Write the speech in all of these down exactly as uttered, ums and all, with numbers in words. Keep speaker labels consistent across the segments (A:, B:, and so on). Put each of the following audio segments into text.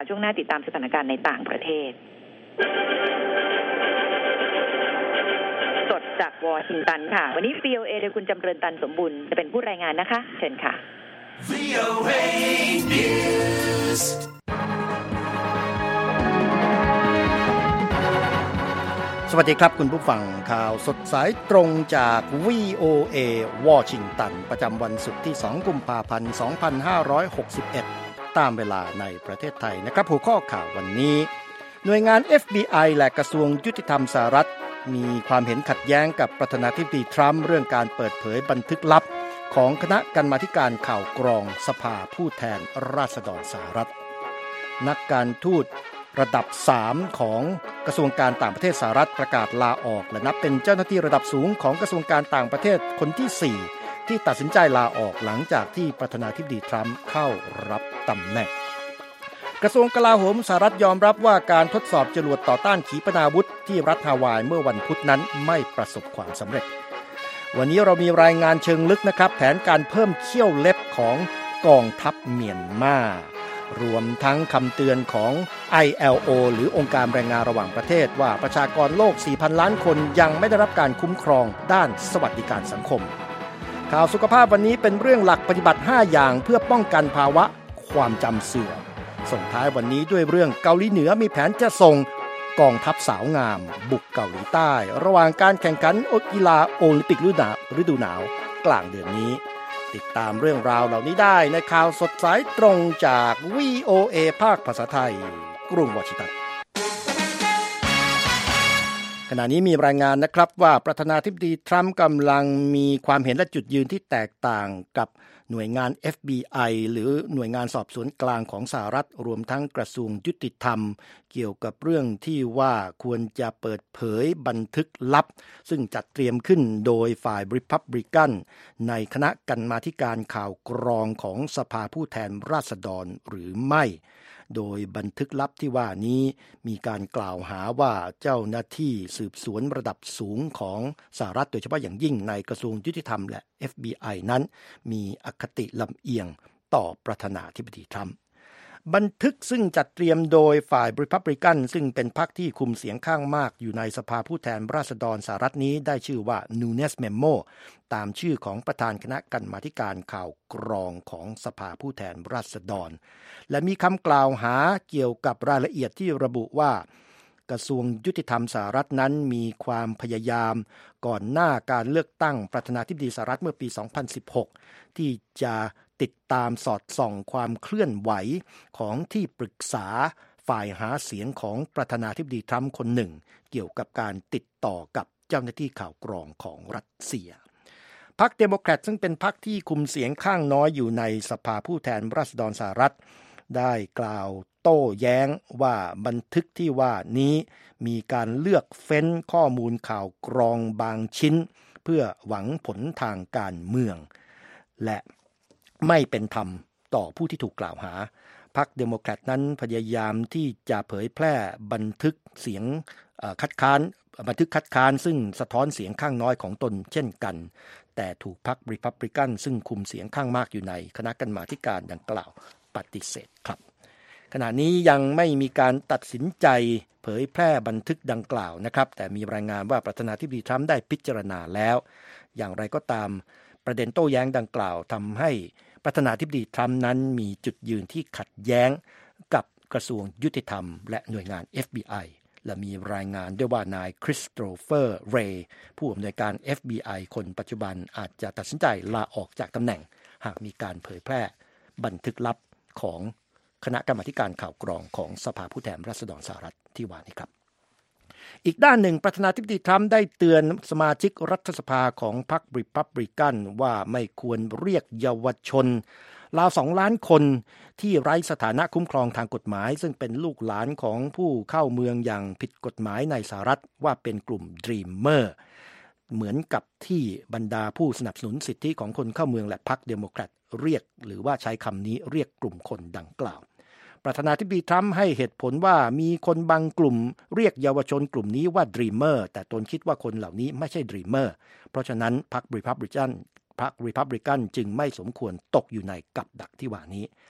A: ช่วงหน้าติดตามสถานการณ์ในต่างประเทศสดจากวอชิงตันค่ะวันนี้ วี โอ เอ โดยคุณจำเริญตันสมบุญจะเป็นผู้รายงานนะคะเชิญค่ะ วี โอ เอ News
B: สวัสดีครับคุณผู้ฟังข่าวสดสายตรงจาก วี โอ เอ วอชิงตันประจำวันศุกร์ที่สองกุมภาพันธ์สองพันห้าร้อยหกสิบเอ็ดตามเวลาในประเทศไทยนะครับหัวข้อข่าววันนี้หน่วยงาน เอฟ บี ไอ และกระทรวงยุติธรรมสหรัฐมีความเห็นขัดแย้งกับประธานาธิบดีทรัมป์เรื่องการเปิดเผยบันทึกลับของคณะกรรมาธิการข่าวกรองสภาผู้แทนราษฎรสหรัฐนักการทูตระดับสามของกระทรวงการต่างประเทศสหรัฐประกาศลาออกและนับเป็นเจ้าหน้าที่ระดับสูงของกระทรวงการต่างประเทศคนที่สี่ที่ตัดสินใจลาออกหลังจากที่ประธานาธิบดีทรัมป์เข้ารับตำแหน่งกระทรวงกลาโหมสหรัฐยอมรับว่าการทดสอบจรวดต่อต้านขีปนาวุธที่รัฐฮาวายเมื่อวันพุธนั้นไม่ประสบความสำเร็จวันนี้เรามีรายงานเชิงลึกนะครับแผนการเพิ่มเขี้ยวเล็บของกองทัพเมียนมารวมทั้งคำเตือนของ ไอ แอล โอ หรือองค์การแรงงานระหว่างประเทศว่าประชากรโลก สี่พัน ล้านคนยังไม่ได้รับการคุ้มครองด้านสวัสดิการสังคมข่าวสุขภาพวันนี้เป็นเรื่องหลักปฏิบัติห้าอย่างเพื่อป้องกันภาวะความจำเสื่อมส่งท้ายวันนี้ด้วยเรื่องเกาหลีเหนือมีแผนจะส่งกองทัพสาวงามบุกเกาหลีใต้ระหว่างการแข่งขันกีฬาโอลิมปิกฤดูหนาวกลางเดือนนี้ติดตามเรื่องราวเหล่านี้ได้ในข่าวสดสายตรงจาก วี โอ เอ ภาคภาษาไทยกรุงวอชิงตันขณะนี้มีรายงานนะครับว่าประธานาธิบดีทรัมป์กำลังมีความเห็นและจุดยืนที่แตกต่างกับหน่วยงาน เอฟ บี ไอ หรือหน่วยงานสอบสวนกลางของสหรัฐรวมทั้งกระทรวงยุติธรรมเกี่ยวกับเรื่องที่ว่าควรจะเปิดเผยบันทึกลับซึ่งจัดเตรียมขึ้นโดยฝ่ายริพับลิกันในคณะกรรมาธิการข่าวกรองของสภาผู้แทนราษฎรหรือไม่โดยบันทึกลับที่ว่านี้มีการกล่าวหาว่าเจ้าหน้าที่สืบสวนระดับสูงของสหรัฐโดยเฉพาะอย่างยิ่งในกระทรวงยุติธรรมและ เอฟ บี ไอ นั้นมีอคติลำเอียงต่อประธานาธิบดีทรัมป์บันทึกซึ่งจัดเตรียมโดยฝ่ายริพับลิกันซึ่งเป็นพรรคที่คุมเสียงข้างมากอยู่ในสภาผู้แทนราษฎรสหรัฐนี้ได้ชื่อว่า Nunes Memo ตามชื่อของประธานคณะกรรมาธิการข่าวกรองของสภาผู้แทนราษฎรและมีคำกล่าวหาเกี่ยวกับรายละเอียดที่ระบุว่ากระทรวงยุติธรรมสหรัฐนั้นมีความพยายามก่อนหน้าการเลือกตั้งประธานาธิบดีสหรัฐเมื่อปีสองพันสิบหกที่จะติดตามสอดส่องความเคลื่อนไหวของที่ปรึกษาฝ่ายหาเสียงของประธานาธิบดีทรัมป์คนหนึ่งเกี่ยวกับการติดต่อกับเจ้าหน้าที่ข่าวกรองของรัสเซียพรรคเดโมแครตซึ่งเป็นพรรคที่คุมเสียงข้างน้อยอยู่ในสภาผู้แทนราษฎรสหรัฐได้กล่าวโต้แย้งว่าบันทึกที่ว่านี้มีการเลือกเฟ้นข้อมูลข่าวกรองบางชิ้นเพื่อหวังผลทางการเมืองและไม่เป็นธรรมต่อผู้ที่ถูกกล่าวหาพรรคเดโมแครตนั้นพยายามที่จะเผยแพร่บันทึกเสียงคัดค้านบันทึกคัดค้านซึ่งสะท้อนเสียงข้างน้อยของตนเช่นกันแต่ถูกพรรคริพับลิกันซึ่งคุมเสียงข้างมากอยู่ในคณะกรรมาธิการดังกล่าวปฏิเสธครับขณะนี้ยังไม่มีการตัดสินใจเผยแพร่บันทึกดังกล่าวนะครับแต่มีรายงานว่าประธานาธิบดีทรัมป์ได้พิจารณาแล้วอย่างไรก็ตามประเด็นโต้แย้งดังกล่าวทำให้ประธานาธิบดีทรัมป์นั้นมีจุดยืนที่ขัดแย้งกับกระทรวงยุติธรรมและหน่วยงาน เอฟ บี ไอ และมีรายงานด้วยว่านายคริสโตเฟอร์เรย์ผู้อำนวยการ เอฟ บี ไอ คนปัจจุบันอาจจะตัดสินใจลาออกจากตำแหน่งหากมีการเผยแพร่บันทึกลับของคณะกรรมาธิการข่าวกรองของสภาผู้แทนราษฎรสหรัฐที่ว่านี้ครับอีกด้านหนึ่งประธานาธิบดีทรัมป์ได้เตือนสมาชิกรัฐสภาของพรรคริพับลิกันว่าไม่ควรเรียกเยาวชนราวสองล้านคนที่ไร้สถานะคุ้มครองทางกฎหมายซึ่งเป็นลูกหลานของผู้เข้าเมืองอย่างผิดกฎหมายในสหรัฐว่าเป็นกลุ่ม Dreamer เหมือนกับที่บรรดาผู้สนับสนุนสิทธิของคนเข้าเมืองและพรรคเดโมแครตเรียกหรือว่าใช้คำนี้เรียกกลุ่มคนดังกล่าวประธานาธิบดีทรัมป์ให้เหตุผลว่ามีคนบางกลุ่มเรียกเยาวชนกลุ่มนี้ว่า Dreamer แต่ตนคิดว่าคนเหล่านี้ไม่ใช่ Dreamer เพราะฉะนั้นพรรค Republican พรรค Republican จึงไม่สมควรตกอยู่ในกับดักที่ว่านี้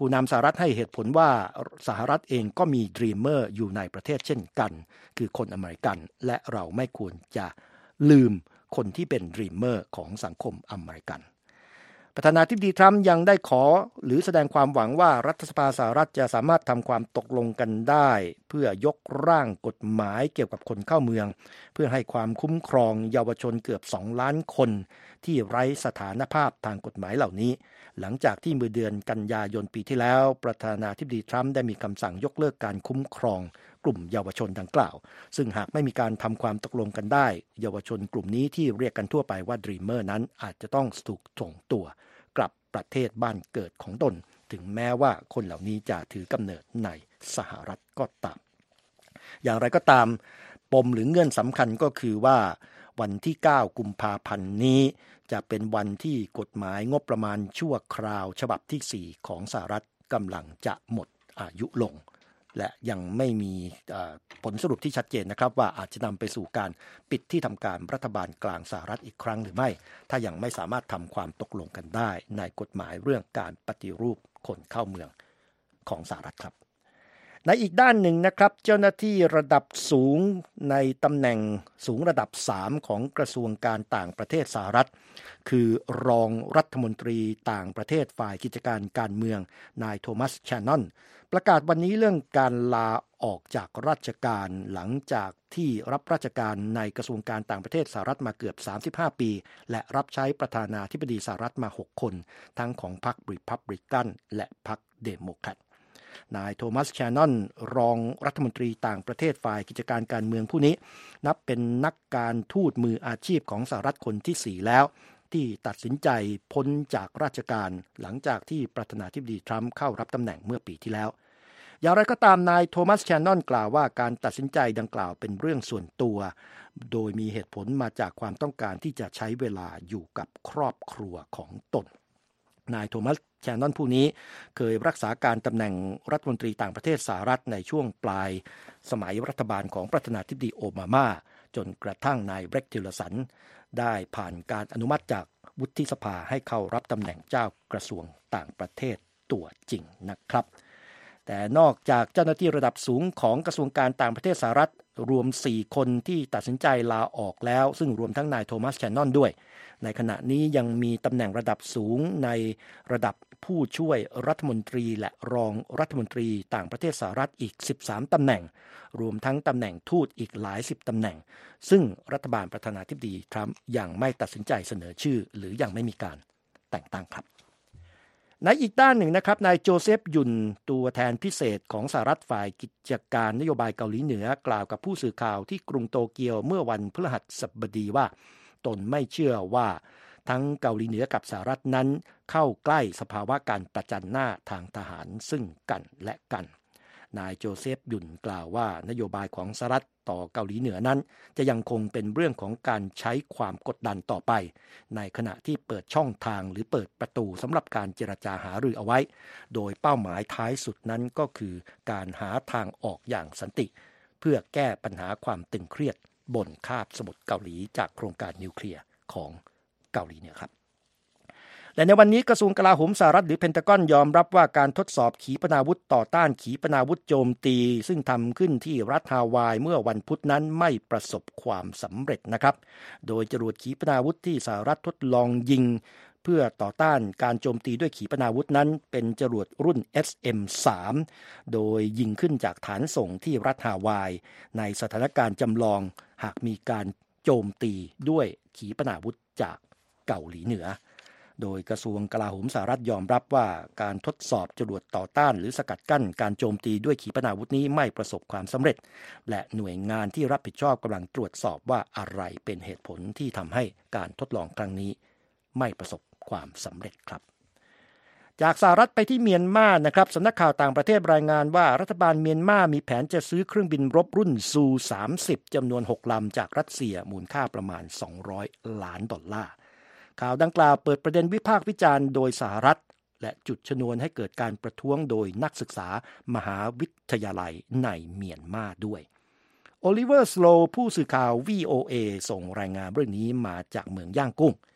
B: ผู้นำสหรัฐให้เหตุผลว่าสหรัฐเองก็มีดรีมเมอร์อยู่ในประเทศเช่นกันคือคนอเมริกันและเราไม่ควรจะลืมคนที่เป็นดรีมเมอร์ของสังคมอเมริกันประธานาธิบดีทรัมป์ยังได้ขอหรือแสดงความหวังว่ารัฐสภาสหรัฐจะสามารถทำความตกลงกันได้เพื่อยกร่างกฎหมายเกี่ยวกับคนเข้าเมืองเพื่อให้ความคุ้มครองเยาวชนเกือบสองล้านคนที่ไร้สถานภาพทางกฎหมายเหล่านี้หลังจากที่เมื่อเดือนกันยายนปีที่แล้วประธานาธิบดีทรัมป์ได้มีคำสั่งยกเลิกการคุ้มครองกลุ่มเยาวชนดังกล่าวซึ่งหากไม่มีการทำความตกลงกันได้เยาวชนกลุ่มนี้ที่เรียกกันทั่วไปว่า Dreamer นั้นอาจจะต้องถูกส่งตัวกลับประเทศบ้านเกิดของตนถึงแม้ว่าคนเหล่านี้จะถือกำเนิดในสหรัฐก็ตามอย่างไรก็ตามปมหรือเงื่อนสำคัญก็คือว่าวันที่เก้ากุมภาพันธ์นี้จะเป็นวันที่กฎหมายงบประมาณชั่วคราวฉบับที่สี่ของสหรัฐกำลังจะหมดอายุลงและยังไม่มีผลสรุปที่ชัดเจนนะครับว่าอาจจะนำไปสู่การปิดที่ทำการรัฐบาลกลางสหรัฐอีกครั้งหรือไม่ถ้ายังไม่สามารถทำความตกลงกันได้ในกฎหมายเรื่องการปฏิรูปคนเข้าเมืองของสหรัฐครับในอีกด้านหนึ่งนะครับเจ้าหน้าที่ระดับสูงในตำแหน่งสูงระดับสามของกระทรวงการต่างประเทศสหรัฐคือรองรัฐมนตรีต่างประเทศฝ่ายกิจการการเมืองนายโทมัส แชนนอนประกาศวันนี้เรื่องการลาออกจากราชการหลังจากที่รับราชการในกระทรวงการต่างประเทศสหรัฐมาเกือบสามสิบห้าปีและรับใช้ประธานาธิบดีสหรัฐมาหกคนทั้งของพรรครีพับลิกันและพรรคเดโมแครตนายโทมัส แชนนอนรองรัฐมนตรีต่างประเทศฝ่ายกิจการการเมืองผู้นี้นับเป็นนักการทูตมืออาชีพของสหรัฐคนที่สี่แล้วที่ตัดสินใจพ้นจากราชการหลังจากที่ประธานาธิบดีทรัมป์เข้ารับตำแหน่งเมื่อปีที่แล้วอย่างไรก็ตามนายโทมัส แชนนอนกล่าวว่าการตัดสินใจดังกล่าวเป็นเรื่องส่วนตัวโดยมีเหตุผลมาจากความต้องการที่จะใช้เวลาอยู่กับครอบครัวของตนนายโทมัส แชนนอนผู้นี้เคยรักษาการตำแหน่งรัฐมนตรีต่างประเทศสหรัฐในช่วงปลายสมัยรัฐบาลของประธานาธิบดีโอบามาจนกระทั่งนายเบรกทิลสันได้ผ่านการอนุมัติจากวุฒิสภาให้เข้ารับตำแหน่งเจ้ากระทรวงต่างประเทศตัวจริงนะครับแต่นอกจากเจ้าหน้าที่ระดับสูงของกระทรวงการต่างประเทศสหรัฐรวมสี่คนที่ตัดสินใจลาออกแล้วซึ่งรวมทั้งนายโทมัส แชนนอนด้วยในขณะนี้ยังมีตำแหน่งระดับสูงในระดับผู้ช่วยรัฐมนตรีและรองรัฐมนตรีต่างประเทศสหรัฐอีกสิบสามตำแหน่งรวมทั้งตำแหน่งทูตอีกหลายสิบตำแหน่งซึ่งรัฐบาลประธานาธิบดีทรัมป์ยังไม่ตัดสินใจเสนอชื่อหรือยังไม่มีการแต่งตั้งครับในอีกด้านหนึ่งนะครับนายโจเซฟยุนตัวแทนพิเศษของสหรัฐฝ่ายกิจการนโยบายเกาหลีเหนือกล่าวกับผู้สื่อข่าวที่กรุงโตเกียวเมื่อวันพฤหัสบดีว่าตนไม่เชื่อว่าทั้งเกาหลีเหนือกับสหรัฐนั้นเข้าใกล้สภาวะการประจันหน้าทางทหารซึ่งกันและกันนายโจเซฟยุนกล่าวว่านโยบายของสหรัฐต่อเกาหลีเหนือนั้นจะยังคงเป็นเรื่องของการใช้ความกดดันต่อไปในขณะที่เปิดช่องทางหรือเปิดประตูสำหรับการเจรจาหารือเอาไว้โดยเป้าหมายท้ายสุดนั้นก็คือการหาทางออกอย่างสันติเพื่อแก้ปัญหาความตึงเครียดบนคาบสมุทรเกาหลีจากโครงการนิวเคลียร์ของเกาหลีเหนือครับและในวันนี้กระทรวงกลาโหมสหรัฐหรือเพนทากอนยอมรับว่าการทดสอบขีปนาวุธต่อต้านขีปนาวุธโจมตีซึ่งทำขึ้นที่รัฐฮาวายเมื่อวันพุธนั้นไม่ประสบความสำเร็จนะครับโดยจรวดขีปนาวุธที่สหรัฐทดลองยิงเพื่อต่อต้านการโจมตีด้วยขีปนาวุธนั้นเป็นจรวดรุ่น เอส เอ็ม สาม โดยยิงขึ้นจากฐานส่งที่รัฐฮาวายในสถานการณ์จำลองหากมีการโจมตีด้วยขีปนาวุธจากเกาหลีเหนือโดยกระทรวงกลาโหมสหรัฐยอมรับว่าการทดสอบจรวดต่อต้านหรือสกัดกั้นการโจมตีด้วยขีปนาวุธนี้ไม่ประสบความสำเร็จและหน่วยงานที่รับผิดชอบกำลังตรวจสอบว่าอะไรเป็นเหตุผลที่ทำให้การทดลองครั้งนี้ไม่ประสบความสำเร็จครับจากสหรัฐไปที่เมียนมานะครับสำนักข่าวต่างประเทศรายงานว่ารัฐบาลเมียนมามีแผนจะซื้อเครื่องบินรบรุ่นซูสามสิบจำนวนหกลำจากรัสเซียมูลค่าประมาณสองร้อยล้านดอลลาร์ข่าวดังกล่าวเปิดประเด็นวิพากษ์วิจารณ์โดยสหรัฐและจุดชนวนให้เกิดการประท้วงโดยนักศึกษามหาวิทยาลัยในเมียนมาด้วยโอลิเวอร์สโลว์ผู้สื่อข่าว วี โอ เอ ส่งรายงานเรื่องนี้มาจากเมืองย่างกุ้ง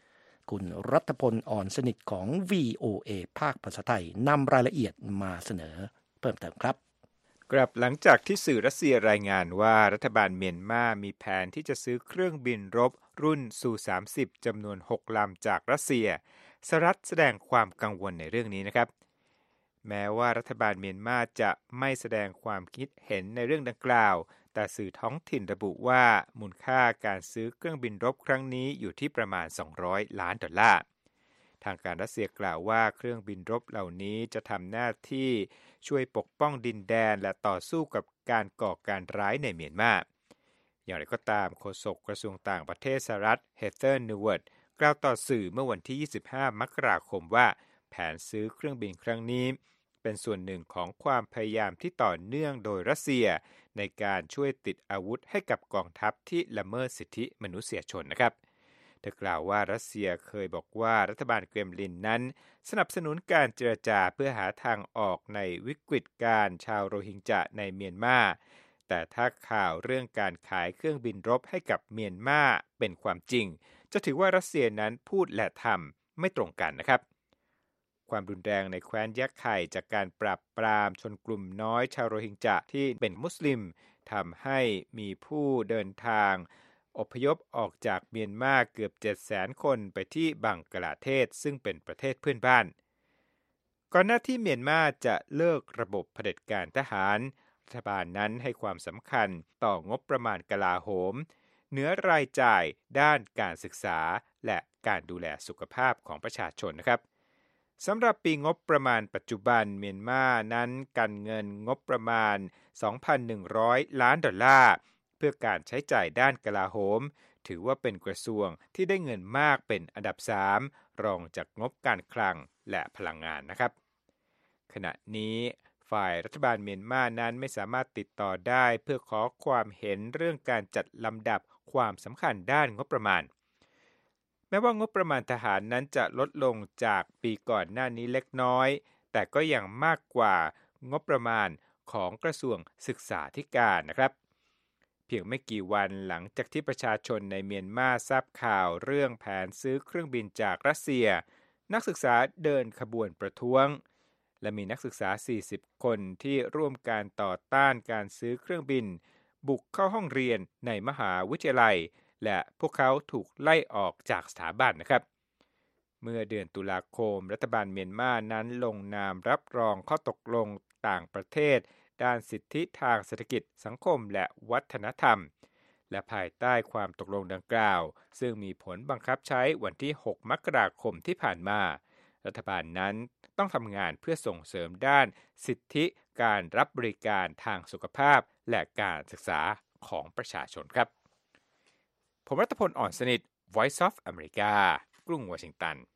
B: คุณรัฐพลอ่อนสนิทของ วี โอ เอ ภาคภาษาไทยนำรายละเอียดมาเสนอเพิ่มเติมครับ
C: กลับหลังจากที่สื่อรัสเซียรายงานว่ารัฐบาลเมียนมามีแผนที่จะซื้อเครื่องบินรบรุ่นซู สามสิบ จำนวนหกลำจากรัสเซียสหรัฐแสดงความกังวลในเรื่องนี้นะครับแม้ว่ารัฐบาลเมียนมาจะไม่แสดงความคิดเห็นในเรื่องดังกล่าวแต่สื่อท้องถิ่นระบุว่ามูลค่าการซื้อเครื่องบินรบครั้งนี้อยู่ที่ประมาณสองร้อยล้านดอลลาร์ทางการรัสเซียกล่าวว่าเครื่องบินรบเหล่านี้จะทำหน้าที่ช่วยปกป้องดินแดนและต่อสู้กับการก่อการร้ายในเมียนมาอย่างไรก็ตามโฆษกกระทรวงต่างประเทศสหรัฐเฮเธอร์ นิวเวิร์ดกล่าวต่อสื่อเมื่อวันที่ยี่สิบห้ามกราคมว่าแผนซื้อเครื่องบินครั้งนี้เป็นส่วนหนึ่งของความพยายามที่ต่อเนื่องโดยรัสเซียในการช่วยติดอาวุธให้กับกองทัพที่ละเมิดสิทธิมนุษยชนนะครับเธอกล่าวว่ารัสเซียเคยบอกว่ารัฐบาลเครมลินนั้นสนับสนุนการเจรจาเพื่อหาทางออกในวิกฤตการณ์ชาวโรฮิงญะในเมียนมาแต่ถ้าข่าวเรื่องการขายเครื่องบินรบให้กับเมียนมาเป็นความจริงจะถือว่ารัสเซียนั้นพูดและทำไม่ตรงกันนะครับความรุนแรงในแคว้นยะไข่จากการปราบปรามชนกลุ่มน้อยชาวโรฮิงญะที่เป็นมุสลิมทำให้มีผู้เดินทางอพยพออกจากเมียนมาเกือบ เจ็ดแสน คนไปที่บังกลาเทศซึ่งเป็นประเทศเพื่อนบ้านก่อนหน้าที่เมียนมาจะเลิกระบบเผด็จการทหารรัฐบาลนั้นให้ความสำคัญต่องบประมาณกลาโหมเหนือรายจ่ายด้านการศึกษาและการดูแลสุขภาพของประชาชนนะครับสำหรับปีงบประมาณปัจจุบันเมียนมานั้นกันเงินงบประมาณ สองพันหนึ่งร้อย ล้านดอลลาร์เพื่อการใช้จ่ายด้านกลาโหมถือว่าเป็นกระทรวงที่ได้เงินมากเป็นอันดับสามรองจากงบการคลังและพลังงานนะครับขณะนี้ฝ่ายรัฐบาลเมียนมานั้นไม่สามารถติดต่อได้เพื่อขอความเห็นเรื่องการจัดลำดับความสำคัญด้านงบประมาณแม้ว่างบประมาณทหารนั้นจะลดลงจากปีก่อนหน้านี้เล็กน้อยแต่ก็ยังมากกว่างบประมาณของกระทรวงศึกษาธิการนะครับเพียงไม่กี่วันหลังจากที่ประชาชนในเมียนมาทราบข่าวเรื่องแผนซื้อเครื่องบินจากรัสเซียนักศึกษาเดินขบวนประท้วงและมีนักศึกษาสี่สิบคนที่ร่วมการต่อต้านการซื้อเครื่องบินบุกเข้าห้องเรียนในมหาวิทยาลัยและพวกเขาถูกไล่ออกจากสถาบันนะครับเมื่อเดือนตุลาคมรัฐบาลเมียนมานั้นลงนามรับรองข้อตกลงต่างประเทศด้านสิทธิทางเศรษฐกิจสังคมและวัฒนธรรมและภายใต้ความตกลงดังกล่าวซึ่งมีผลบังคับใช้วันที่หกมกราคมที่ผ่านมารัฐบาลนั้นต้องทำงานเพื่อส่งเสริมด้านสิทธิการรับบริการทางสุขภาพและการศึกษาของประชาชนครับผมรัตพลอ่อนสนิท Voice of America กรุงวอชิงตัน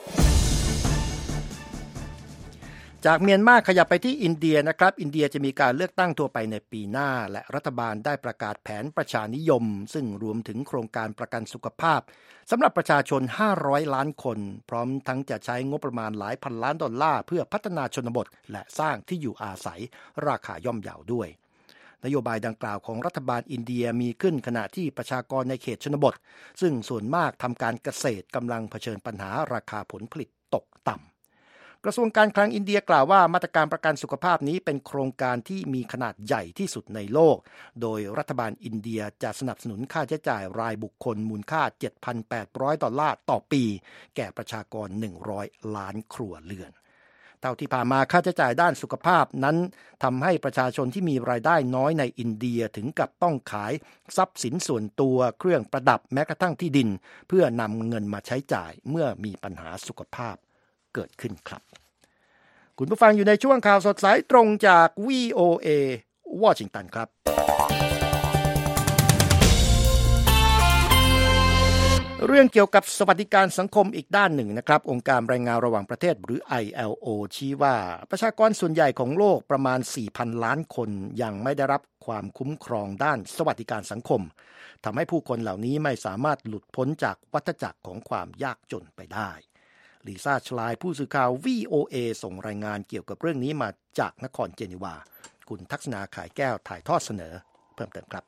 B: จากเมียนมาขยับไปที่อินเดียนะครับอินเดียจะมีการเลือกตั้งทั่วไปในปีหน้าและรัฐบาลได้ประกาศแผนประชานิยมซึ่งรวมถึงโครงการประกันสุขภาพสำหรับประชาชนห้าร้อยล้านคนพร้อมทั้งจะใช้งบประมาณหลายพันล้านดอลลาร์เพื่อพัฒนาชนบทและสร้างที่อยู่อาศัยราคาย่อมเยาด้วยนโยบายดังกล่าวของรัฐบาลอินเดียมีขึ้นขณะที่ประชากรในเขตชนบทซึ่งส่วนมากทำการเกษตรกำลังเผชิญปัญหาราคาผลผลิตตกต่ำกระทรวงการคลังอินเดียกล่าวว่ามาตรการประกันสุขภาพนี้เป็นโครงการที่มีขนาดใหญ่ที่สุดในโลกโดยรัฐบาลอินเดียจะสนับสนุนค่าใช้จ่ายรายบุคคลมูลค่า เจ็ดพันแปดร้อย ดอลลาร์ต่อปีแก่ประชากรหนึ่งร้อยล้านครัวเรือนเท่าที่ผ่านมาค่าใช้จ่ายด้านสุขภาพนั้นทำให้ประชาชนที่มีรายได้น้อยในอินเดียถึงกับต้องขายทรัพย์สินส่วนตัวเครื่องประดับแม้กระทั่งที่ดินเพื่อนำเงินมาใช้จ่ายเมื่อมีปัญหาสุขภาพเกิดขึ้นครับคุณผู้ฟังอยู่ในช่วงข่าวสดสายตรงจาก วี โอ เอ วอชิงตันครับเรื่องเกี่ยวกับสวัสดิการสังคมอีกด้านหนึ่งนะครับองค์การแรงงานระหว่างประเทศหรือ ไอ แอล โอ ชี้ว่าประชากรส่วนใหญ่ของโลกประมาณ สี่พัน ล้านคนยังไม่ได้รับความคุ้มครองด้านสวัสดิการสังคมทำให้ผู้คนเหล่านี้ไม่สามารถหลุดพ้นจากวัฏจักรของความยากจนไปได้ลิซ่าชลายผู้สื่อข่าว วี โอ เอ ส่งรายงานเกี่ยวกับเรื่องนี้มาจากนครเจนีวาคุณทักษณาขายแก้วถ่ายทอดเสนอเพิ่มเติมครับ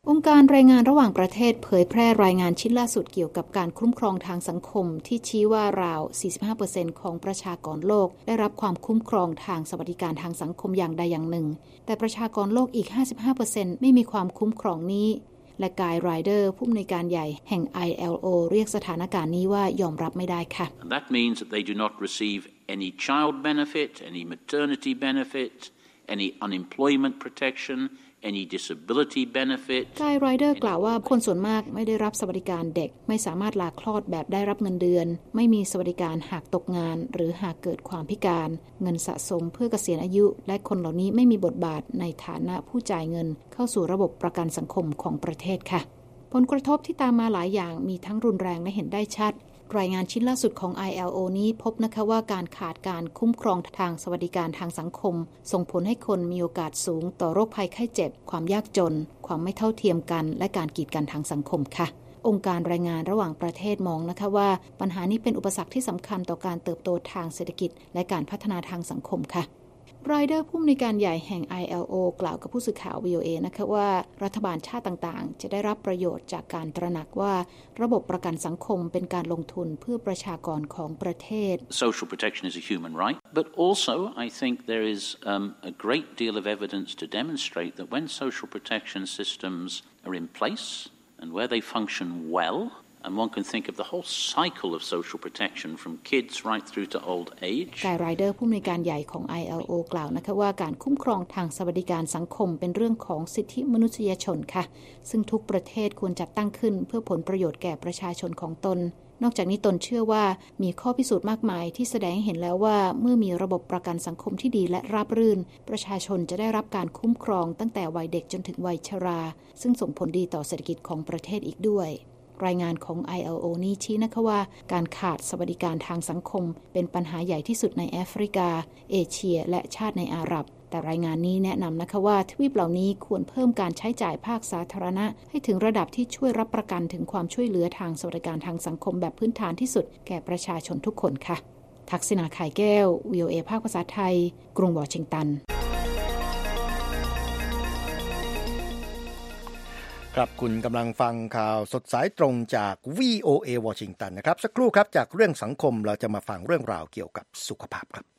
D: องค์การแรงงานระหว่างประเทศเผยแพร่รายงานชิ้นล่าสุดเกี่ยวกับการคุ้มครองทางสังคมที่ชี้ว่าราว สี่สิบห้าเปอร์เซ็นต์ ของประชากรโลกได้รับความคุ้มครองทางสวัสดิการทางสังคมอย่างใดอย่างหนึ่งแต่ประชากรโลกอีก ห้าสิบห้าเปอร์เซ็นต์ ไม่มีความคุ้มครองนี้และกายไรเดอร์ผู้อำนวยการใหญ่แห่ง ไอ แอล โอ เรียกสถานการณ์นี้ว่ายอมรับไม่ได้ค่ะ
E: And that means that they do not receive any child benefit, any maternity benefit, any unemployment protection, any disability benefit
D: กายไรเดอร์กล่าวว่าคนส่วนมากไม่ได้รับสวัสดิการเด็กไม่สามารถลาคลอดแบบได้รับเงินเดือนไม่มีสวัสดิการหากตกงานหรือหากเกิดความพิการเงินสะสมเพื่อเกษียณอายุและคนเหล่านี้ไม่มีบทบาทในฐานะผู้จ่ายเงินเข้าสู่ระบบประกันสังคมของประเทศค่ะผลกระทบที่ตามมาหลายอย่างมีทั้งรุนแรงและเห็นได้ชัดรายงานชิ้นล่าสุดของ ไอ แอล โอ นี้พบนะคะว่าการขาดการคุ้มครองทางสวัสดิการทางสังคมส่งผลให้คนมีโอกาสสูงต่อโรคภัยไข้เจ็บความยากจนความไม่เท่าเทียมกันและการกีดกันทางสังคมค่ะองค์การแรงงานระหว่างประเทศมองนะคะว่าปัญหานี้เป็นอุปสรรคที่สำคัญต่อการเติบโตทางเศรษฐกิจและการพัฒนาทางสังคมค่ะไรเดอร์ผู้อำนวยการใหญ่แห่ง ไอ แอล โอ กล่าวกับผู้สื่อข่าว วี โอ เอ นะคะว่ารัฐบาลชาติต่างๆจะได้รับประโยชน์จากการตระหนักว่าระบบประกันสังคมเป็นการลงทุนเพื่อประชากรของประเทศ
E: Social protection is a human right, but also I think there is um, a great deal of evidence to demonstrate that when social protection systems are in place and where they function well,And one can think of the whole cycle of social protection from kids right through to old age.
D: กายไรเดอร์ผู้อำนวยการใหญ่ของ ไอ แอล โอ กล่าวนะคะว่าการคุ้มครองทางสวัสดิการสังคมเป็นเรื่องของสิทธิมนุษยชนค่ะซึ่งทุกประเทศควรจัดตั้งขึ้นเพื่อผลประโยชน์แก่ประชาชนของตนนอกจากนี้ตนเชื่อว่ามีข้อพิสูจน์มากมายที่แสดงให้เห็นแล้วว่าเมื่อมีระบบประกันสังคมที่ดีและราบรื่นประชาชนจะได้รับการคุ้มครองตั้งแต่วัยเด็กจนถึงวัยชราซึ่งส่งผลดีต่อเศรษฐกิจของประเทศอีกด้วยรายงานของ ไอ แอล โอ นี้ชี้นะคะว่าการขาดสวัสดิการทางสังคมเป็นปัญหาใหญ่ที่สุดในแอฟริกาเอเชียและชาติในอาหรับแต่รายงานนี้แนะนำนะคะว่าทวีปเหล่านี้ควรเพิ่มการใช้จ่ายภาคสาธารณะให้ถึงระดับที่ช่วยรับประกันถึงความช่วยเหลือทางสวัสดิการทางสังคมแบบพื้นฐานที่สุดแก่ประชาชนทุกคนค่ะทักษิณา ไข่แก้ว วี โอ เอ ภาคภาษาไทยกรุงวอชิงตัน
B: ครับคุณกำลังฟังข่าวสดสายตรงจาก วี โอ เอ วอชิงตันนะครับสักครู่ครับจากเรื่องสังคมเราจะมาฟังเรื่องราวเกี่ยวกับสุขภาพครับ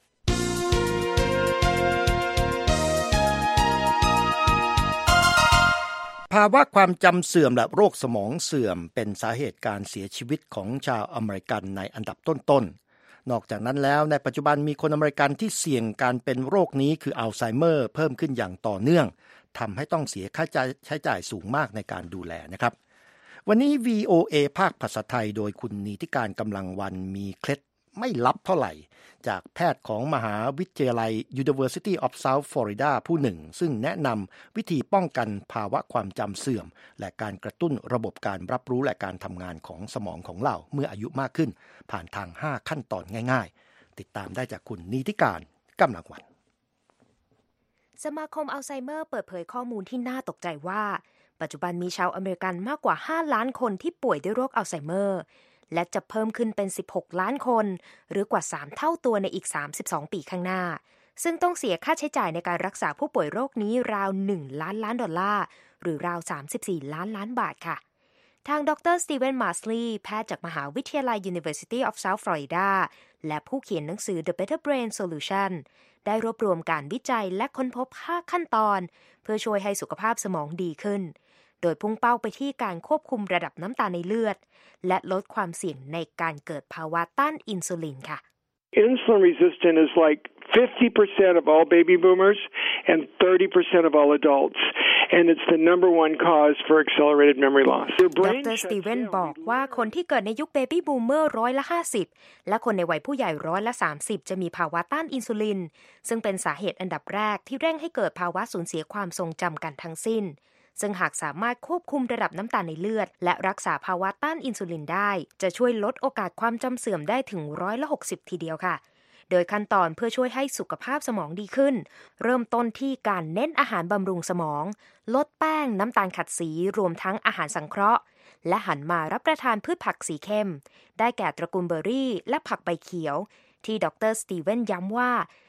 B: ภาวะความจำเสื่อมและโรคสมองเสื่อมเป็นสาเหตุการเสียชีวิตของชาวอเมริกันในอันดับต้นๆนอกจากนั้นแล้วในปัจจุบันมีคนอเมริกันที่เสี่ยงการเป็นโรคนี้คืออัลไซเมอร์เพิ่มขึ้นอย่างต่อเนื่องทำให้ต้องเสียค่าใช้จ่ายสูงมากในการดูแลนะครับวันนี้ วี โอ เอ ภาคภาษาไทยโดยคุณนิติการกำลังวันมีเคล็ดไม่ลับเท่าไหร่จากแพทย์ของมหาวิทยาลัย University of South Florida ผู้หนึ่งซึ่งแนะนำวิธีป้องกันภาวะความจำเสื่อมและการกระตุ้นระบบการรับรู้และการทำงานของสมองของเราเมื่ออายุมากขึ้นผ่านทางห้าขั้นตอนง่ายๆติดตามได้จากคุณนิติการกำลังวัน
F: สมาคมอัลไซเมอร์เปิดเผยข้อมูลที่น่าตกใจว่าปัจจุบันมีชาวอเมริกันมากกว่าห้าล้านคนที่ป่วยด้วยโรคอัลไซเมอร์และจะเพิ่มขึ้นเป็นสิบหกล้านคนหรือกว่าสามเท่าตัวในอีกสามสิบสองปีข้างหน้าซึ่งต้องเสียค่าใช้จ่ายในการรักษาผู้ป่วยโรคนี้ราวหนึ่งล้านล้านดอลลาร์หรือราวสามสิบสี่ล้านล้านบาทค่ะทางดร.สตีเวนมาร์สลีย์แพทย์จากมหาวิทยาลัย University of South Florida และผู้เขียนหนังสือ The Better Brain Solutionได้รวบรวมการวิจัยและค้นพบห้าขั้นตอนเพื่อช่วยให้สุขภาพสมองดีขึ้นโดยพุ่งเป้าไปที่การควบคุมระดับน้ำตาลในเลือดและลดความเสี่ยงในการเกิดภาวะต้านอินซูลินค่ะ
G: Insulin resistant is like fifty percent of all baby boomers and thirty percent of all adults and it's the number one cause for accelerated memory loss
F: ดร.สตีเวนบอกว่าคนที่เกิดในยุคเบบี้บูมเมอร์ร้อยละห้าสิบและคนในวัยผู้ใหญ่ร้อยละสามสิบจะมีภาวะต้านอินซูลินซึ่งเป็นสาเหตุอันดับแรกที่เร่งให้เกิดภาวะสูญเสียความทรงจำกันทั้งสิ้นซึ่งหากสามารถควบคุมระดับน้ำตาลในเลือดและรักษาภาวะต้านอินซูลินได้จะช่วยลดโอกาสความจำเสื่อมได้ถึงร้อยละหกสิบทีเดียวค่ะโดยขั้นตอนเพื่อช่วยให้สุขภาพสมองดีขึ้นเริ่มต้นที่การเน้นอาหารบำรุงสมองลดแป้งน้ำตาลขัดสีรวมทั้งอาหารสังเคราะห์และหันมารับประทานพืชผักสีเข้มได้แก่ตระกูลเบอร์รี่และผักใบเขียวที่ดร.สตีเวนย้ำว่า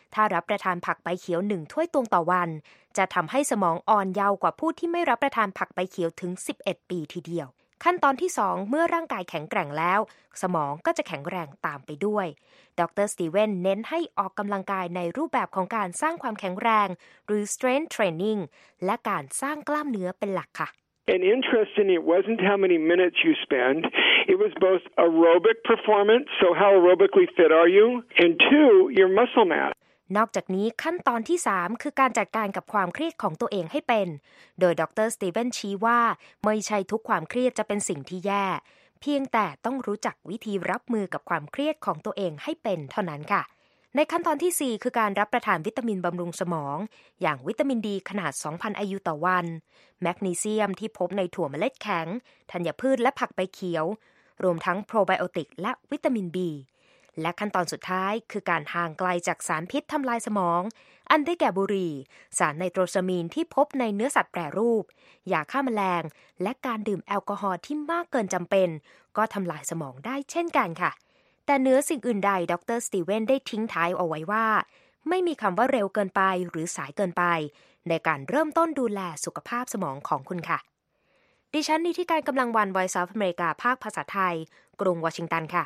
F: ถ้ารับประทานผักใบเขียวหนึ่งถ้วยตวงต่อวันจะทำให้สมองอ่อนเยาว์กว่าผู้ที่ไม่รับประทานผักใบเขียวถึงสิบเอ็ดปีทีเดียวขั้นตอนที่สองเมื่อร่างกายแข็งแกร่งแล้วสมองก็จะแข็งแรงตามไปด้วยดร.สตีเวนเน้นให้ออกกำลังกายในรูปแบบของการสร้างความแข็งแรงหรือ strength training และการสร้างกล้ามเนื้อเป็นหลักค่ะ
G: And interesting, it wasn't how many minutes you spend. It was both aerobic performance, so how aerobically fit are you, and two, your muscle mass.
F: นอกจากนี้ขั้นตอนที่สามคือการจัดการกับความเครียดของตัวเองให้เป็นโดยดร.สตีเวนชี้ว่าไม่ใช่ทุกความเครียดจะเป็นสิ่งที่แย่เพียงแต่ต้องรู้จักวิธีรับมือกับความเครียดของตัวเองให้เป็นเท่านั้นค่ะในขั้นตอนที่สี่คือการรับประทานวิตามินบำรุงสมองอย่างวิตามินดีขนาด สองพัน ไอ ยู ต่อวันแมกนีเซียมที่พบในถั่วเมล็ดแข็งธัญพืชและผักใบเขียวรวมทั้งโปรไบโอติกและวิตามิน B และขั้นตอนสุดท้ายคือการห่างไกลจากสารพิษทำลายสมองอันได้แก่บุหรี่สารไนโตรซามีนที่พบในเนื้อสัตว์แปรรูปยาฆ่าแมลงและการดื่มแอลกอฮอล์ที่มากเกินจำเป็นก็ทำลายสมองได้เช่นกันค่ะแต่เหนือสิ่งอื่นใดดร.สตีเวนได้ทิ้งท้ายเอาไว้ว่าไม่มีคำว่าเร็วเกินไปหรือสายเกินไปในการเริ่มต้นดูแลสุขภาพสมองของคุณค่ะดิฉันนิติการกำลังวัน Voice of America ภาคภาษาไทยกรุงวอชิงตันค่ะ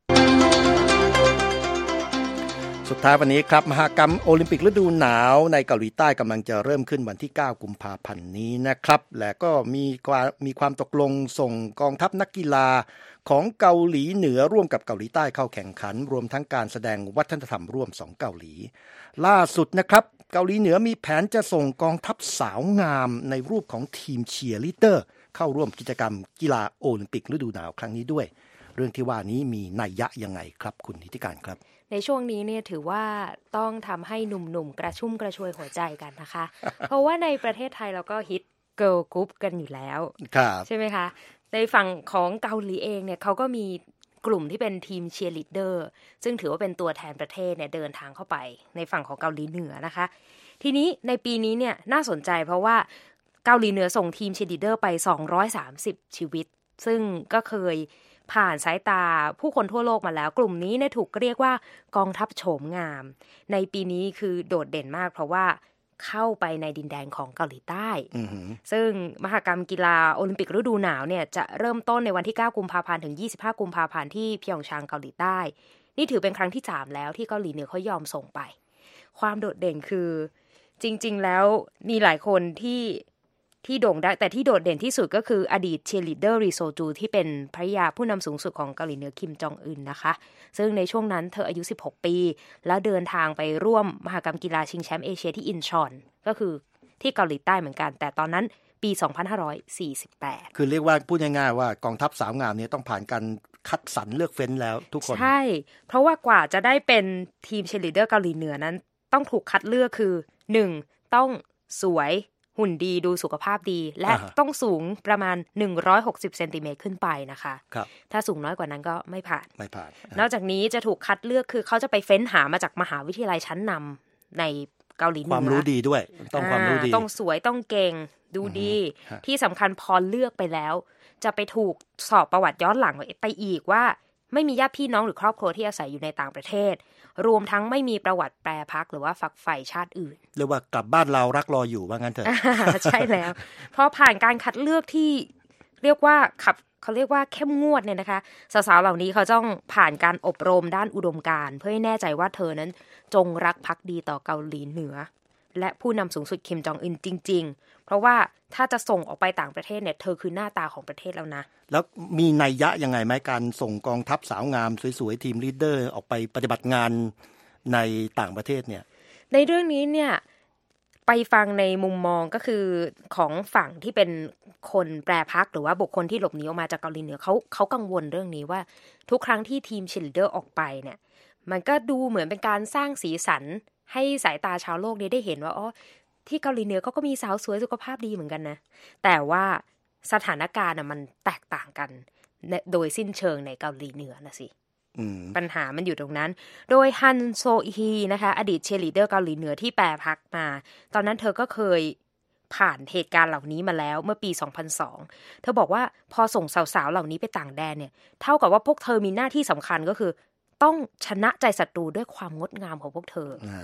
B: สุดท้ายวันนี้ครับมหกรรมโอลิมปิกฤดูหนาวในเกาหลีใต้กำลังจะเริ่มขึ้นวันที่เก้ากุมภาพันธ์นี้นะครับและก็มีความมีความตกลงส่งกองทัพนักกีฬาของเกาหลีเหนือร่วมกับเกาหลีใต้เข้าแข่งขันรวมทั้งการแสดงวัฒนธรรมร่วมสองเกาหลีล่าสุดนะครับเกาหลีเหนือมีแผนจะส่งกองทัพสาวงามในรูปของทีมเชียร์ลีดเดอร์เข้าร่วมกิจกรรมกีฬาโอลิมปิกฤดูหนาวครั้งนี้ด้วยเรื่องที่ว่านี้มีนัยยะยังไงครับคุณนิติการครับ
F: ในช่วงนี้เนี่ยถือว่าต้องทำให้หนุ่มๆกระชุ่มกระชวยหัวใจกันนะคะ เพราะว่าในประเทศไทยเราก็ฮิตเกิร์ลกรุ๊ปกันอยู่แล้วใช่ไหมคะในฝั่งของเกาหลีเองเนี่ยเขาก็มีกลุ่มที่เป็นทีมเชียร์ลีดเดอร์ซึ่งถือว่าเป็นตัวแทนประเทศเนี่ยเดินทางเข้าไปในฝั่งของเกาหลีเหนือนะคะทีนี้ในปีนี้เนี่ยน่าสนใจเพราะว่าเกาหลีเหนือส่งทีมเชียร์ลีดเดอร์ไปสองร้อยสามสิบชีวิตซึ่งก็เคยผ่านสายตาผู้คนทั่วโลกมาแล้วกลุ่มนี้เนี่ยถูกเรียกว่ากองทัพโฉมงามในปีนี้คือโดดเด่นมากเพราะว่าเข้าไปในดินแดนของเกาหลีใต้ mm-hmm. ซึ่งมหกรรมกีฬาโอลิมปิกฤดูหนาวเนี่ยจะเริ่มต้นในวันที่เก้ากุมภาพันธ์ถึงยี่สิบห้ากุมภาพันธ์ที่เพียงชางเกาหลีใต้นี่ถือเป็นครั้งที่สามแล้วที่เกาหลีเหนือเขายอมส่งไปความโดดเด่นคือจริงๆแล้วมีหลายคนที่ที่โด่งดังแต่ที่โดดเด่นที่สุดก็คืออดีตเชียร์ลีดเดอร์รีโซจูที่เป็นภรรยาผู้นำสูงสุดของเกาหลีเหนือคิมจองอึนนะคะซึ่งในช่วงนั้นเธออายุสิบหกปีแล้วเดินทางไปร่วมมหกรรมกีฬาชิงแชมป์เอเชียที่อินชอนก็คือที่เกาหลีใต้เหมือนกันแต่ตอนนั้นปีสองพันห้าร้อยสี่สิบแปด
B: คือเรียกว่าพูดง่ายๆว่ากองทัพสาวงามนี้ต้องผ่านการคัดสรรเลือกเฟ้นแล้วทุกคน
F: ใช่เพราะว่ากว่าจะได้เป็นทีมเชียร์ลีดเดอร์เกาหลีเหนือนั้นต้องถูกคัดเลือกคือหนึ่งต้องสวยหุ่นดีดูสุขภาพดีและต้องสูงประมาณหนึ่งร้อยหกสิบเซนติเมตรขึ้นไปนะคะ
B: ครับ
F: ถ้าสูงน้อยกว่านั้นก็ไม่ผ่าน
B: ไม่ผ่าน
F: นอกจากนี้จะถูกคัดเลือกคือเขาจะไปเฟ้นหามาจากมหาวิทยาลัยชั้นนำในเกาหลีเหนือ
B: ความรู้ดีด้วยต้องความรู้ดี
F: ต้องสวยต้องเก่งดูดีที่สำคัญพอเลือกไปแล้วจะไปถูกสอบประวัติย้อนหลังไปอีกว่าไม่มีญาติพี่น้องหรือครอบครัวที่อาศัยอยู่ในต่างประเทศรวมทั้งไม่มีประวัติแปรพักหรือว่าฝักใฝ่ชาติอื่น
B: เรียกว่ากลับบ้านเรารักรออยู่ว่างั้นเถอะ
F: ใช่แล้วพอผ่านการคัดเลือกที่เรียกว่าขับเขาเรียกว่าเข้มงวดเนี่ยนะคะสาวๆเหล่านี้เขาต้องผ่านการอบรมด้านอุดมการณ์เพื่อให้แน่ใจว่าเธอนั้นจงรักภักดีต่อเกาหลีเหนือและผู้นำสูงสุดคิมจองอึนจริงๆเพราะว่าถ้าจะส่งออกไปต่างประเทศเนี่ยเธอคือหน้าตาของประเทศแล้วนะ
B: แล้วมีนัยยะยังไงไหมการส่งกองทัพสาวงามสวยๆทีมลีดเดอร์ออกไปปฏิบัติงานในต่างประเทศเนี่ย
F: ในเรื่องนี้เนี่ยไปฟังในมุมมองก็คือของฝั่งที่เป็นคนแปรพักหรือว่าบุคคลที่หลบหนีออกมาจากเกาหลีเหนือเขาเขากังวลเรื่องนี้ว่าทุกครั้งที่ทีมเชียร์ลีดเดอร์ออกไปเนี่ยมันก็ดูเหมือนเป็นการสร้างสีสันให้สายตาชาวโลกนี้ได้เห็นว่าอ๋อที่เกาหลีเหนือเขาก็มีสาวสวยสุขภาพดีเหมือนกันนะแต่ว่าสถานการณ์มันแตกต่างกันโดยสิ้นเชิงในเกาหลีเหนือนะสิปัญหามันอยู่ตรงนั้นโดยฮันโซฮีนะคะอดีตเชียร์ลีดเดอร์เกาหลีเหนือที่แปรพักมาตอนนั้นเธอก็เคยผ่านเหตุการณ์เหล่านี้มาแล้วเมื่อปีสองพันสองเธอบอกว่าพอส่งสาวๆเหล่านี้ไปต่างแดนเนี่ยเท่ากับว่าพวกเธอมีหน้าที่สำคัญก็คือต้องชนะใจศัตรูด้วยความงดงามของพวกเธอ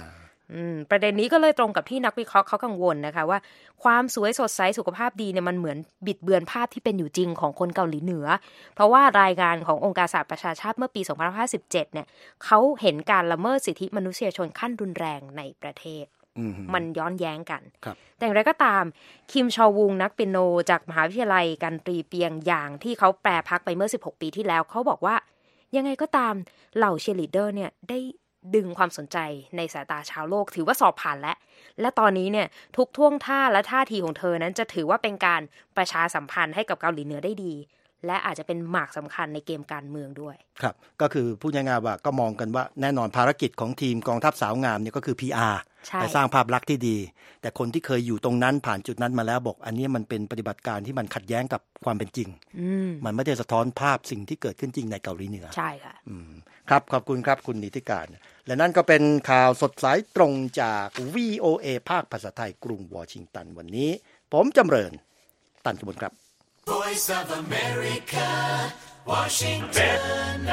F: ประเด็นนี้ก็เลยตรงกับที่นักวิเคราะห์เขากังวลนะคะว่าความสวยสดใสสุขภาพดีเนี่ยมันเหมือนบิดเบือนภาพที่เป็นอยู่จริงของคนเกาหลีเหนือเพราะว่ารายงานขององค์การสหประชาชาติเมื่อปีสองพันห้าร้อยห้าสิบเจ็ดเนี่ยเขาเห็นการละเมิดสิทธิมนุษยชนขั้นรุนแรงในประเทศมันย้อนแย้งกันแต่อย่างไรก็ตามคิมชอวุงนักเปียโนจากมหาวิทยาลัยการตรีเปียงยางที่เขาแปรพักไปเมื่อสิบหกปีที่แล้วเขาบอกว่ายังไงก็ตามเหล่าเชียร์ลีดเดอร์เนี่ยได้ดึงความสนใจในสายตาชาวโลกถือว่าสอบผ่านแล้วและตอนนี้เนี่ยทุกท่วงท่าและท่าทีของเธอนั้นจะถือว่าเป็นการประชาสัมพันธ์ให้กับเกาหลีเหนือได้ดีและอาจจะเป็นหมากสำคัญในเกมการเมืองด้วย
B: ครับก็คือพูดง่ายๆว่าก็มองกันว่าแน่นอนภารกิจของทีมกองทัพสาวงามเนี่ยก็คือ พี อาร์ ไปสร้างภาพลักษณ์ที่ดีแต่คนที่เคยอยู่ตรงนั้นผ่านจุดนั้นมาแล้วบอกอันนี้มันเป็นปฏิบัติการที่มันขัดแย้งกับความเป็นจริงมันไม่ได้สะท้อนภาพสิ่งที่เกิดขึ้นจริงในเกาหลีเหนือ
F: ใช่ค่ะ
B: ครับขอบคุณครับคุณนิติการและนั่นก็เป็นข่าวสดสายตรงจาก วี โอ เอ ภาคภาษาไทยกรุงวอชิงตันวันนี้ผมจำเริญตันกมลครับ Voice of America Washington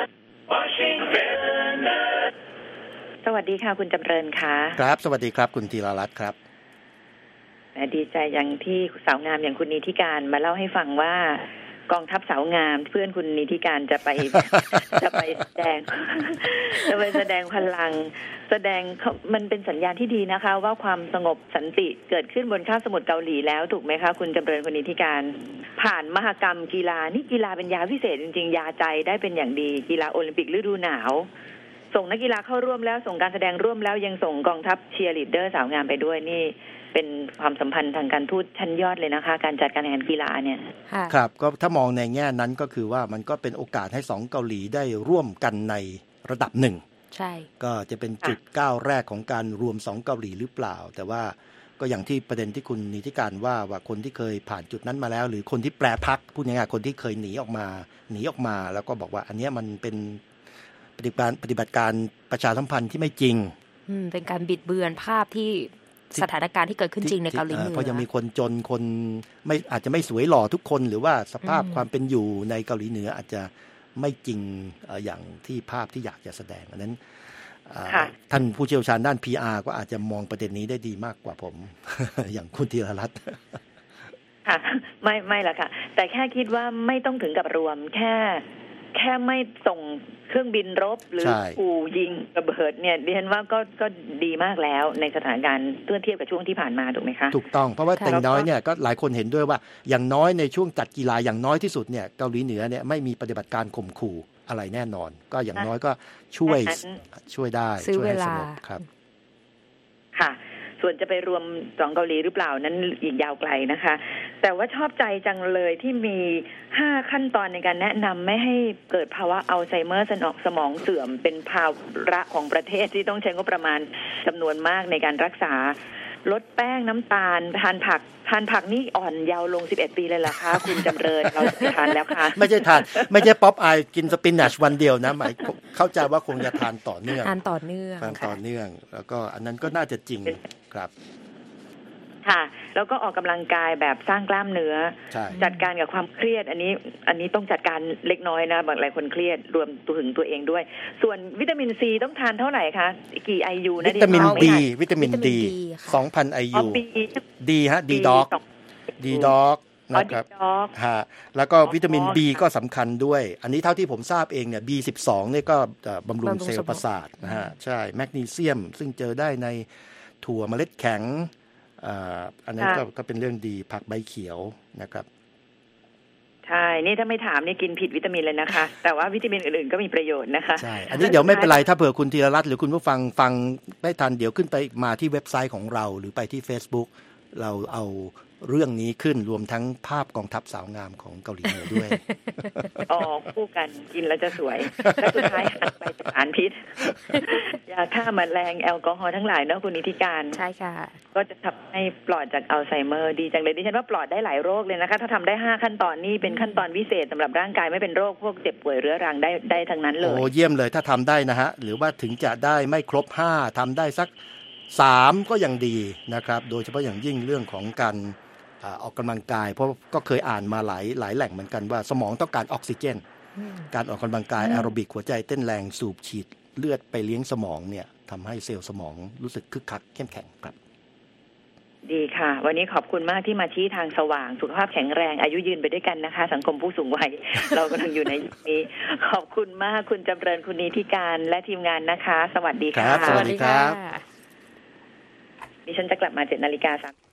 A: Washington สวัสดีค่ะคุณจำเริญค่ะ
B: ครับสวัสดีครับคุณธีรรัตน์ครับ
A: ดีใจอย่างที่สาวงามอย่างคุณนิติการมาเล่าให้ฟังว่ากองทัพสาวงามเพื่อนคุณนิติการจะไป จะไปแสดง จะไปแสดงพลังแสดงมันเป็นสัญญาณที่ดีนะคะว่าความสงบสันติเกิดขึ้นบนคาบสมุทรเกาหลีแล้วถูกไหมคะคุณจำเริญคุณนิติการผ่านมหกรรมกีฬานี่กีฬาเป็นยาพิเศษจริงๆยาใจได้เป็นอย่างดีกีฬาโอลิมปิกฤดูหนาวส่งนักกีฬาเข้าร่วมแล้วส่งการแสดงร่วมแล้วยังส่งกองทัพเชียร์ลีดเดอร์สาวงามไปด้วยนี่เป็นความสัมพันธ์ทางการทูตชั้นยอดเลยนะคะการจัดการแข่งขันกีฬาเนี่ย
B: ครับก็ถ้ามองในแง่นั้นก็คือว่ามันก็เป็นโอกาสให้สองเกาหลีได้ร่วมกันในระดับหนึ่ง
F: ใช่
B: ก็จะเป็นจุดก้าวแรกของการรวมสองเกาหลีหรือเปล่าแต่ว่าก็อย่างที่ประเด็นที่คุณนิติการว่าว่าคนที่เคยผ่านจุดนั้นมาแล้วหรือคนที่แปรพักพูดง่ายๆคนที่เคยหนีออกมาหนีออกมาแล้วก็บอกว่าอันนี้มันเป็นปฏิบัติปฏิบัติการประชาสัมพันธ์ที่ไม่จริง
F: อืมเป็นการบิดเบือนภาพที่สถานการณ์ที่เกิดขึ้นจริงในเกาหลีเหนือ
B: เพราะยังมีคนจนคนไม่อาจจะไม่สวยหล่อทุกคนหรือว่าสภาพความเป็นอยู่ในเกาหลีเหนืออาจจะไม่จริงอย่างที่ภาพที่อยากจะแสดงอันนั้นท่านผู้เชี่ยวชาญด้าน พี อาร์ ก็อาจจะมองประเด็นนี้ได้ดีมากกว่าผม อย่างคุณธีรรัตน์
A: ค่ะไม่ไม่ละค่ะแต่แค่คิดว่าไม่ต้องถึงกับรวมแค่แค่ไม่ส่งเครื่องบินรบหรือขู่ยิงระเบิดเนี่ยดิฉันว่าก็ก็ดีมากแล้วในสถานการณ์เมื่อเทียบกับช่วงที่ผ่านมาถูกไหมคะ
B: ถูกต้องเพราะว่าแต่น้อยเนี่ยก็หลายคนเห็นด้วยว่าอย่างน้อยในช่วงจัดกีฬาอย่างน้อยที่สุดเนี่ยเกาหลีเหนือเนี่ยไม่มีปฏิบัติการข่มขู่อะไรแน่นอนก็อย่างน้อยก็ช่วยช่วยได้ช่วยให้สงบครับ
A: ค่ะส่วนจะไปรวมสองเกาหลีหรือเปล่านั้นอีกยาวไกลนะคะแต่ว่าชอบใจจังเลยที่มีห้าขั้นตอนในการแนะนำไม่ให้เกิดภาวะอัลไซเมอร์สมองเสื่อมเป็นภาระของประเทศที่ต้องใช้งบประมาณจำนวนมากในการรักษาลดแป้งน้ำตาลทานผักทานผักนี่อ่อนเยาว์ลงสิบเอ็ดปีเลยล่ะคะคุณจำเริญเราจะทานแล้วค่ะ
B: ไม่ใช่ทานไม่ใช่ป๊อปอายกินสปินัชวันเดียวนะหมายเข้าใจว่าคงจะทานต่อเนื่อง
F: ทานต่อเนื่อง
B: ทานต่อเนื่องแล้วก็อันนั้นก็น่าจะจริงครับ
A: ค่ะแล้วก็ออกกำลังกายแบบสร้างกล้ามเนื้อจัดการกับความเครียดอันนี้อันนี้ต้องจัดการเล็กน้อยนะบางหลายคนเครียดรวมถึงตัวเองด้วยส่วนวิตามินซีต้องทานเท่าไหร่คะกี่ ไอ ยู นะ
B: วิตามินดีวิตามินดี สองพัน ไอ ยู ดีฮะดีด็อกดีด็อกนะครับฮะแล้วก็วิตามิน B ก็สำคัญด้วยอันนี้เท่าที่ผมทราบเองเนี่ย บี สิบสอง เนี่ยก็บำรุงเซลล์ประสาทนะฮะใช่แมกนีเซียมซึ่งเจอได้ในถั่วเมล็ดแข็งอันนั้นก็ก็เป็นเรื่องดีผักใบเขียวนะครับ
A: ใช่นี่ถ้าไม่ถามนี่กินผิดวิตามินเลยนะคะแต่ว่าวิตามินอื่นๆก็มีประโยชน์นะคะ
B: ใช่อันนี้เดี๋ยวไม่เป็นไรถ้าเผื่อคุณธีรรัตน์หรือคุณผู้ฟังฟังไม่ทันเดี๋ยวขึ้นไปมาที่เว็บไซต์ของเราหรือไปที่ Facebook เราเอาเรื่องนี้ขึ้นรวมทั้งภาพกองทัพสาวงามของเกาหลีเหนือด้วย
A: อ๋อคู่กันกินแล้วจะสวยแล้วสุดท้ายหันไปสารพิษยาฆ่าแมลงแอลกอฮอล์ทั้งหลายเนาะคุณนิติการ
F: ใช่ค่ะ
A: ก็จะทำให้ปลอดจากอัลไซเมอร์ดีจังเลยดิฉันว่าปลอดได้หลายโรคเลยนะคะถ้าทำได้ห้าขั้นตอนนี้เป็นขั้นตอนวิเศษสำหรับร่างกายไม่เป็นโรคพวกเจ็บป่วยเรื้อรังได้ได้ทั้งนั้นเลย
B: โอ้เยี่ยมเลยถ้าทำได้นะฮะหรือว่าถึงจะได้ไม่ครบห้าทำได้สักสามก็ยังดีนะครับโดยเฉพาะอย่างยิ่งเรื่องของการออกกำลังกายเพราะก็เคยอ่านมาหลายหลายแหล่งเหมือนกันว่าสมองต้องการออกซิเจนการออกกำลังกายแอโรบิกหัวใจเต้นแรงสูบฉีดเลือดไปเลี้ยงสมองเนี่ยทำให้เซลล์สมองรู้สึกคึกคักเข้มแข็งครับ
A: ดีค่ะวันนี้ขอบคุณมากที่มาชี้ทางสว่างสุขภาพแข็งแรงอายุยืนไปด้วยกันนะคะสังคมผู้สูงวัย เรากำลังอยู่ในยุคนี้ขอบคุณมากคุณจำเริญคุณนิติการและทีมงานนะคะสวัสดีค่ะ
B: สวัสดีครับ
A: ดิฉันจะกลับมาเจ็ดนาฬิกาสาม